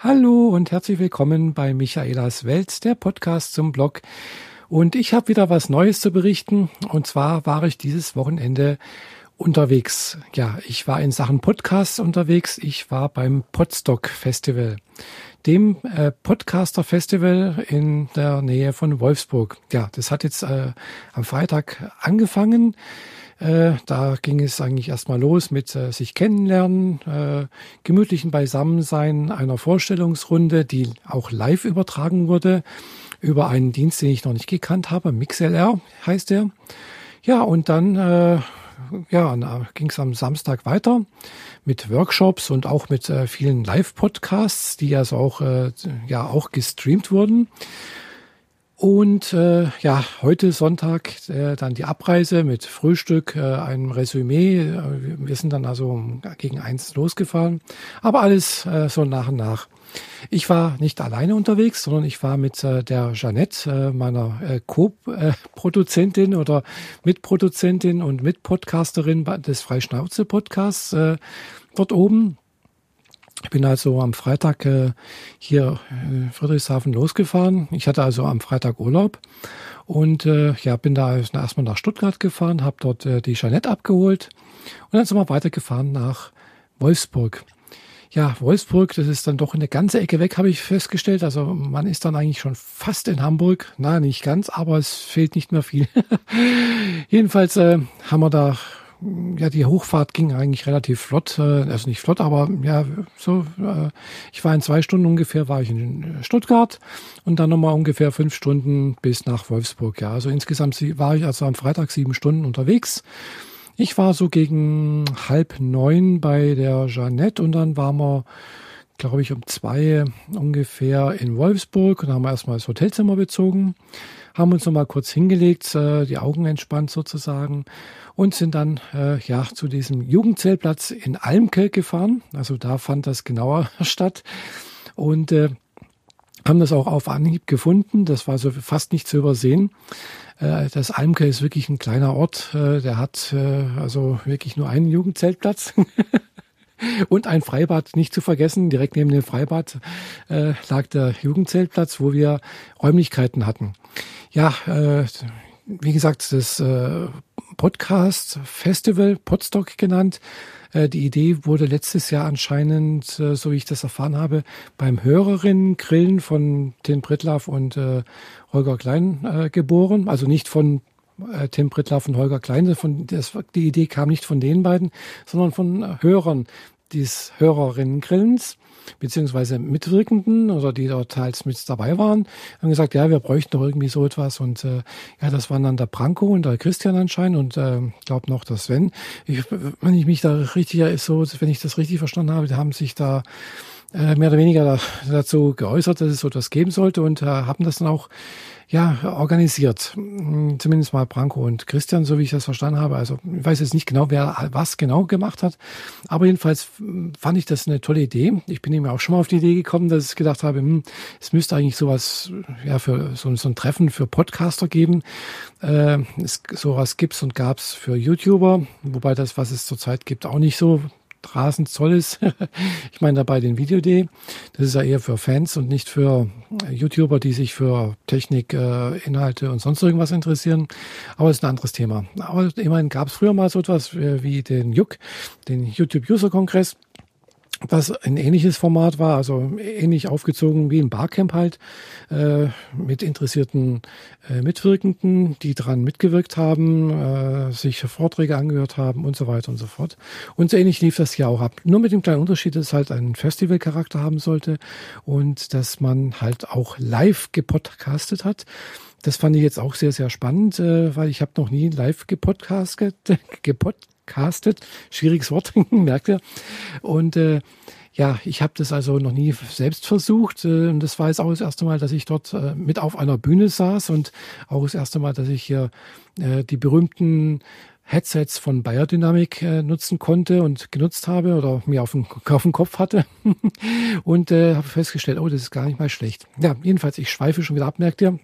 Hallo und herzlich willkommen bei Michaelas Welt, der Podcast zum Blog. Und ich habe wieder was Neues zu berichten. Und zwar war ich dieses Wochenende unterwegs. Ja, ich war in Sachen Podcasts unterwegs. Ich war beim Podstock Festival, dem Podcaster Festival in der Nähe von Wolfsburg. Ja, das hat jetzt am Freitag angefangen. Da ging es eigentlich erstmal los mit sich kennenlernen, gemütlichen Beisammensein, einer Vorstellungsrunde, die auch live übertragen wurde über einen Dienst, den ich noch nicht gekannt habe. MixLR heißt der. Ja, und dann ging es am Samstag weiter mit Workshops und auch mit vielen Live-Podcasts, die also auch gestreamt wurden. Und heute Sonntag dann die Abreise mit Frühstück, einem Resümee. Wir sind dann also gegen 1 losgefahren, aber alles so nach und nach. Ich war nicht alleine unterwegs, sondern ich war mit der Jeanette, meiner Co-Produzentin oder Mitproduzentin und Mitpodcasterin des Freischnauze-Podcasts dort oben. Ich bin also am Freitag hier Friedrichshafen losgefahren. Ich hatte also am Freitag Urlaub und bin da erstmal nach Stuttgart gefahren, habe dort die Jeanette abgeholt und dann sind wir weitergefahren nach Wolfsburg. Ja, Wolfsburg, das ist dann doch eine ganze Ecke weg, habe ich festgestellt. Also man ist dann eigentlich schon fast in Hamburg. Na, nicht ganz, aber es fehlt nicht mehr viel. Jedenfalls haben wir da, die Hochfahrt ging eigentlich relativ flott. Also nicht flott, aber ich war in 2 Stunden ungefähr, war ich in Stuttgart und dann nochmal ungefähr 5 Stunden bis nach Wolfsburg. Ja, also insgesamt war ich also am Freitag 7 Stunden unterwegs. Ich war so gegen 8:30 bei der Jeanette und dann waren wir, glaube ich, um 2 ungefähr in Wolfsburg und haben erstmal das Hotelzimmer bezogen, haben uns nochmal kurz hingelegt, die Augen entspannt sozusagen und sind dann zu diesem Jugendzeltplatz in Almke gefahren. Also da fand das genauer statt und haben das auch auf Anhieb gefunden. Das war so fast nicht zu übersehen. Das Almke ist wirklich ein kleiner Ort. Der hat also wirklich nur einen Jugendzeltplatz und ein Freibad nicht zu vergessen. Direkt neben dem Freibad lag der Jugendzeltplatz, wo wir Räumlichkeiten hatten. Ja, wie gesagt, das Podcast Festival, Podstock genannt. Die Idee wurde letztes Jahr anscheinend, so wie ich das erfahren habe, beim Hörerinnen-Grillen von Tim Pritlove und Holger Klein geboren. Also nicht von Tim Pritlove und Holger Klein. Die Idee kam nicht von den beiden, sondern von Hörern des Hörerinnen-Grillens, beziehungsweise Mitwirkenden oder die dort teils mit dabei waren, haben gesagt, ja, wir bräuchten doch irgendwie so etwas und das waren dann der Branko und der Christian anscheinend und glaube noch der Sven. Wenn ich das richtig verstanden habe, die haben sich da mehr oder weniger dazu geäußert, dass es so etwas geben sollte und haben das dann auch organisiert. Zumindest mal Branko und Christian, so wie ich das verstanden habe. Also ich weiß jetzt nicht genau, wer was genau gemacht hat. Aber jedenfalls fand ich das eine tolle Idee. Ich bin eben auch schon mal auf die Idee gekommen, dass ich gedacht habe, es müsste eigentlich sowas, für so ein Treffen für Podcaster geben. Sowas gibt's und gab's für YouTuber. Wobei das, was es zurzeit gibt, auch nicht so rasend toll ist. Ich meine dabei den Video.de. Das ist ja eher für Fans und nicht für YouTuber, die sich für Technik, Inhalte und sonst irgendwas interessieren. Aber das ist ein anderes Thema. Aber immerhin gab es früher mal so etwas wie den JUK, den YouTube User Kongress, was ein ähnliches Format war, also ähnlich aufgezogen wie ein Barcamp halt, mit interessierten Mitwirkenden, die dran mitgewirkt haben, sich Vorträge angehört haben und so weiter und so fort. Und so ähnlich lief das hier auch ab. Nur mit dem kleinen Unterschied, dass es halt einen Festivalcharakter haben sollte und dass man halt auch live gepodcastet hat. Das fand ich jetzt auch sehr, sehr spannend, weil ich habe noch nie live gepodcastet. Schwieriges Wort, merkt ihr. Und ich habe das also noch nie selbst versucht. Und das war jetzt auch das erste Mal, dass ich dort mit auf einer Bühne saß und auch das erste Mal, dass ich hier die berühmten Headsets von Beyerdynamic nutzen konnte und genutzt habe oder mir auf dem Kopf hatte und habe festgestellt, das ist gar nicht mal schlecht. Ja, jedenfalls, ich schweife schon wieder ab, merkt ihr.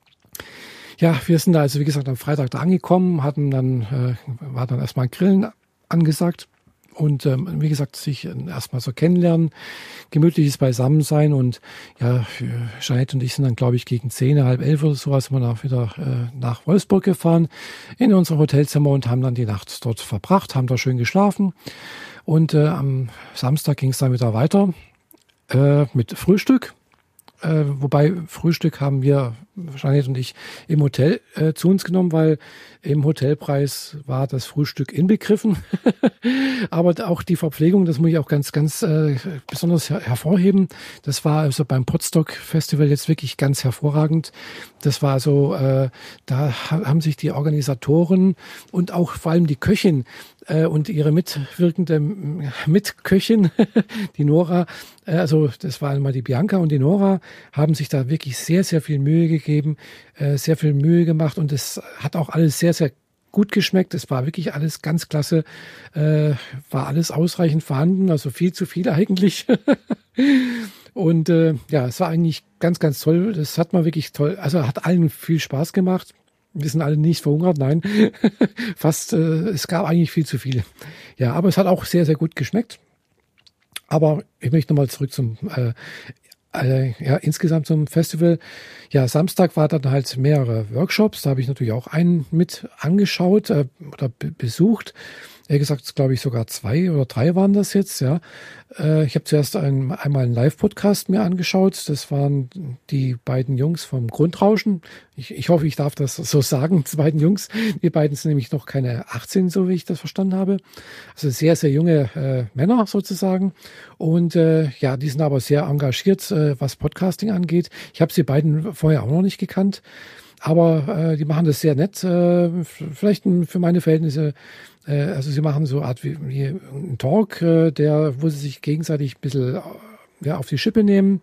Ja, wir sind da also, wie gesagt, am Freitag da angekommen, war dann erstmal Grillen angesagt Und wie gesagt, sich erstmal so kennenlernen, gemütliches Beisammensein. Und ja, Jeanette und ich sind dann, glaube ich, gegen 10, halb 11 oder sowas wieder nach Wolfsburg gefahren in unser Hotelzimmer und haben dann die Nacht dort verbracht, haben da schön geschlafen. Und am Samstag ging es dann wieder weiter mit Frühstück. Wobei Frühstück haben wir, Jeanette und ich, im Hotel zu uns genommen, weil im Hotelpreis war das Frühstück inbegriffen. Aber auch die Verpflegung, das muss ich auch ganz besonders hervorheben. Das war also beim Potsdok Festival jetzt wirklich ganz hervorragend. Das war also, da haben sich die Organisatoren und auch vor allem die Köchin und ihre mitwirkende Mitköchin, die Nora, also das war einmal die Bianca und die Nora, haben sich da wirklich sehr, sehr viel Mühe gegeben, sehr viel Mühe gemacht und es hat auch alles sehr, sehr gut geschmeckt. Es war wirklich alles ganz klasse, war alles ausreichend vorhanden, also viel zu viel eigentlich. Und ja, es war eigentlich ganz, ganz toll. Das hat man wirklich toll, also hat allen viel Spaß gemacht. Wir sind alle nicht verhungert, nein. Fast, es gab eigentlich viel zu viel. Ja, aber es hat auch sehr, sehr gut geschmeckt. Aber ich möchte nochmal zurück zum, insgesamt zum Festival. Ja, Samstag war dann halt mehrere Workshops. Da habe ich natürlich auch einen mit angeschaut oder besucht. Eher gesagt, glaube ich, sogar 2 oder 3 waren das jetzt, ja. Ich habe zuerst einmal einen Live-Podcast mir angeschaut. Das waren die beiden Jungs vom Grundrauschen. Ich hoffe, ich darf das so sagen, die beiden Jungs. Die beiden sind nämlich noch keine 18, so wie ich das verstanden habe. Also sehr, sehr junge Männer sozusagen. Und ja, die sind aber sehr engagiert, was Podcasting angeht. Ich habe sie beiden vorher auch noch nicht gekannt. Aber die machen das sehr nett. Vielleicht für meine Verhältnisse. Also sie machen so eine Art wie einen Talk, wo sie sich gegenseitig ein bisschen auf die Schippe nehmen.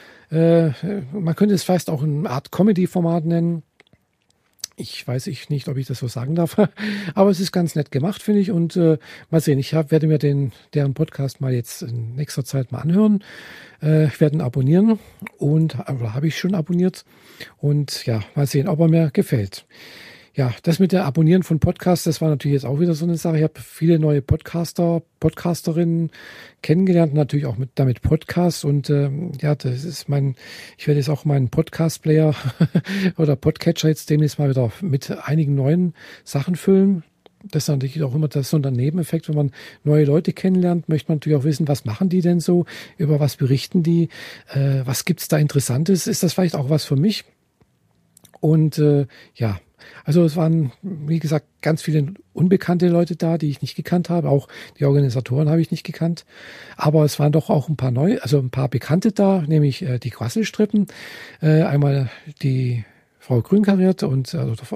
Man könnte es fast auch eine Art Comedy-Format nennen. Ich weiß nicht, ob ich das so sagen darf, aber es ist ganz nett gemacht, finde ich. Und mal sehen, werde mir deren Podcast mal jetzt in nächster Zeit mal anhören. Ich werde ihn abonnieren oder habe ich schon abonniert. Und ja, mal sehen, ob er mir gefällt. Ja, das mit der Abonnieren von Podcasts, das war natürlich jetzt auch wieder so eine Sache. Ich habe viele neue Podcasterinnen kennengelernt, natürlich auch damit Podcasts. Und ja, das ist ich werde jetzt auch meinen Podcast-Player oder Podcatcher jetzt demnächst mal wieder mit einigen neuen Sachen füllen. Das ist natürlich auch immer so ein Nebeneffekt, wenn man neue Leute kennenlernt, möchte man natürlich auch wissen, was machen die denn so, über was berichten die, was gibt's da Interessantes, ist das vielleicht auch was für mich? Und ja, also es waren, wie gesagt, ganz viele unbekannte Leute da, die ich nicht gekannt habe. Auch die Organisatoren habe ich nicht gekannt. Aber es waren doch auch ein paar Bekannte da, nämlich die Quasselstrippen. Einmal die Frau Grünkariert und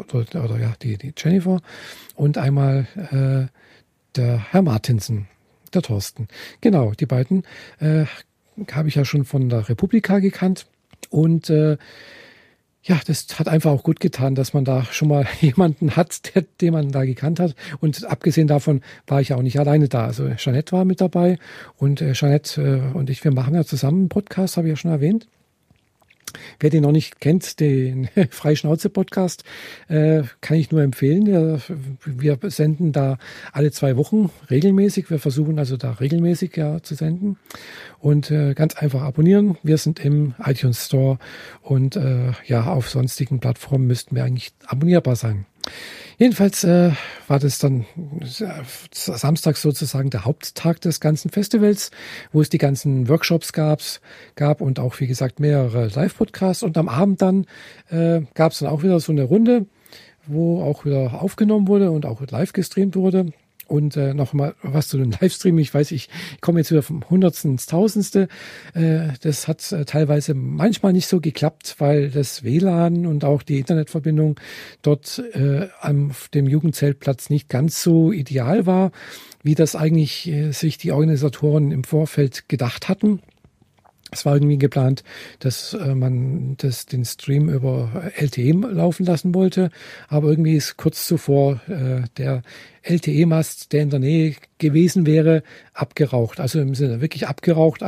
die Jennifer und einmal der Herr Martinsen, der Thorsten. Genau, die beiden habe ich ja schon von der Republika gekannt und ja, das hat einfach auch gut getan, dass man da schon mal jemanden hat, den man da gekannt hat. Und abgesehen davon war ich ja auch nicht alleine da. Also Jeanette war mit dabei und Jeanette und ich, wir machen ja zusammen einen Podcast, habe ich ja schon erwähnt. Wer den noch nicht kennt, den Freischnauze-Podcast, kann ich nur empfehlen. Wir senden da alle 2 Wochen regelmäßig. Wir versuchen also da regelmäßig zu senden. Und ganz einfach abonnieren. Wir sind im iTunes Store und auf sonstigen Plattformen müssten wir eigentlich abonnierbar sein. Jedenfalls war das dann Samstag sozusagen der Haupttag des ganzen Festivals, wo es die ganzen Workshops gab und auch, wie gesagt, mehrere Live-Podcasts. Und am Abend dann gab es dann auch wieder so eine Runde, wo auch wieder aufgenommen wurde und auch live gestreamt wurde. Und nochmal was zu dem Livestream. Ich weiß, ich komme jetzt wieder vom Hundertsten ins Tausendste. Das hat teilweise manchmal nicht so geklappt, weil das WLAN und auch die Internetverbindung dort auf dem Jugendzeltplatz nicht ganz so ideal war, wie das eigentlich sich die Organisatoren im Vorfeld gedacht hatten. Es war irgendwie geplant, dass man den Stream über LTE laufen lassen wollte, aber irgendwie ist kurz zuvor der LTE-Mast, der in der Nähe gewesen wäre, abgeraucht. Also im Sinne wirklich abgeraucht, also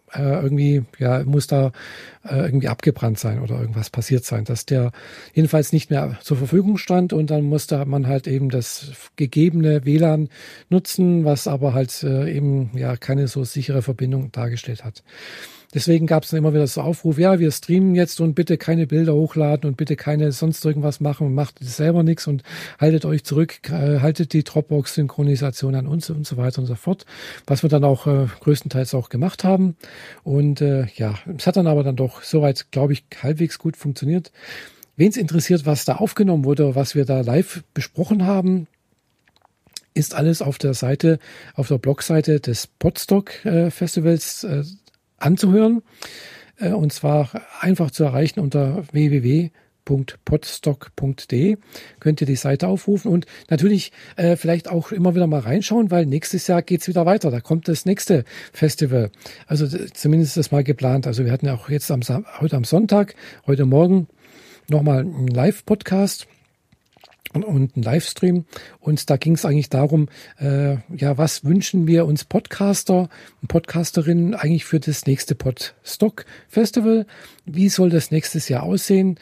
irgendwie, ja, muss da irgendwie abgebrannt sein oder irgendwas passiert sein, dass der jedenfalls nicht mehr zur Verfügung stand und dann musste man halt eben das gegebene WLAN nutzen, was aber halt eben ja keine so sichere Verbindung dargestellt hat. Deswegen gab es dann immer wieder so Aufruf, ja, wir streamen jetzt und bitte keine Bilder hochladen und bitte keine sonst irgendwas machen, macht selber nichts und haltet euch zurück, haltet die Dropbox-Synchronisation an uns und so weiter und so fort, was wir dann auch größtenteils auch gemacht haben. Und ja, es hat dann aber dann doch soweit, glaube ich, halbwegs gut funktioniert. Wen es interessiert, was da aufgenommen wurde, was wir da live besprochen haben, ist alles auf der Seite, auf der Blogseite des Podstock Festivals anzuhören, und zwar einfach zu erreichen unter www.podstock.de. Könnt ihr die Seite aufrufen und natürlich vielleicht auch immer wieder mal reinschauen, weil nächstes Jahr geht's wieder weiter. Da kommt das nächste Festival. Also zumindest ist das mal geplant. Also wir hatten ja auch jetzt heute am Sonntag, heute Morgen nochmal einen Live-Podcast und einen Livestream. Und da ging es eigentlich darum, ja, was wünschen wir uns Podcaster und Podcasterinnen eigentlich für das nächste Podstock Festival? Wie soll das nächstes Jahr aussehen?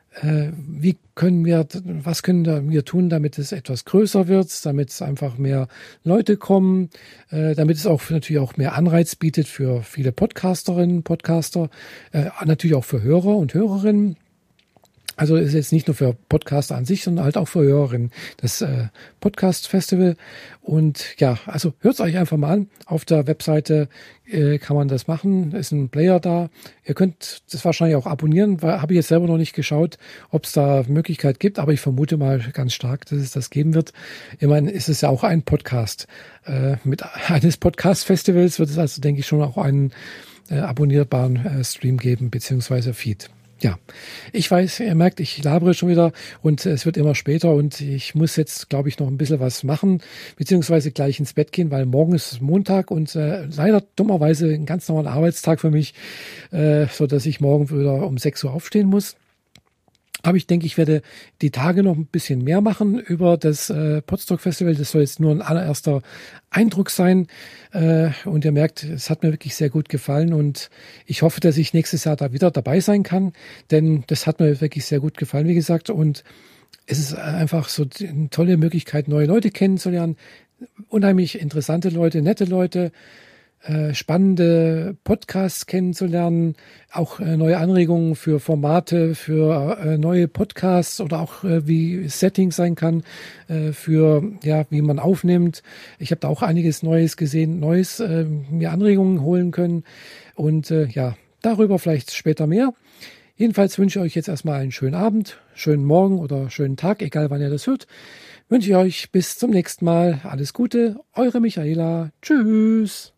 Was können wir tun, damit es etwas größer wird, damit es einfach mehr Leute kommen, damit es auch natürlich auch mehr Anreiz bietet für viele Podcasterinnen, Podcaster, natürlich auch für Hörer und Hörerinnen. Also ist jetzt nicht nur für Podcaster an sich, sondern halt auch für Hörerinnen das Podcast-Festival. Und ja, also hört es euch einfach mal an. Auf der Webseite kann man das machen. Ist ein Player da. Ihr könnt das wahrscheinlich auch abonnieren, weil habe ich jetzt selber noch nicht geschaut, ob es da Möglichkeit gibt. Aber ich vermute mal ganz stark, dass es das geben wird. Ich meine, ist es ja auch ein Podcast. Mit eines Podcast-Festivals wird es also, denke ich, schon auch einen abonnierbaren Stream geben, beziehungsweise Feed. Ja, ich weiß, ihr merkt, ich labere schon wieder und es wird immer später und ich muss jetzt, glaube ich, noch ein bisschen was machen, beziehungsweise gleich ins Bett gehen, weil morgen ist Montag und leider dummerweise ein ganz normaler Arbeitstag für mich, so dass ich morgen wieder um 6 Uhr aufstehen muss. Aber ich denke, ich werde die Tage noch ein bisschen mehr machen über das Podstock Festival. Das soll jetzt nur ein allererster Eindruck sein. Und ihr merkt, es hat mir wirklich sehr gut gefallen. Und ich hoffe, dass ich nächstes Jahr da wieder dabei sein kann. Denn das hat mir wirklich sehr gut gefallen, wie gesagt. Und es ist einfach so eine tolle Möglichkeit, neue Leute kennenzulernen. Unheimlich interessante Leute, nette Leute. Spannende Podcasts kennenzulernen, auch neue Anregungen für Formate, für neue Podcasts oder auch wie Setting sein kann, für ja, wie man aufnimmt. Ich habe da auch einiges Neues gesehen, mir Anregungen holen können und ja, darüber vielleicht später mehr. Jedenfalls wünsche ich euch jetzt erstmal einen schönen Abend, schönen Morgen oder schönen Tag, egal wann ihr das hört. Wünsche ich euch bis zum nächsten Mal. Alles Gute, eure Michaela. Tschüss.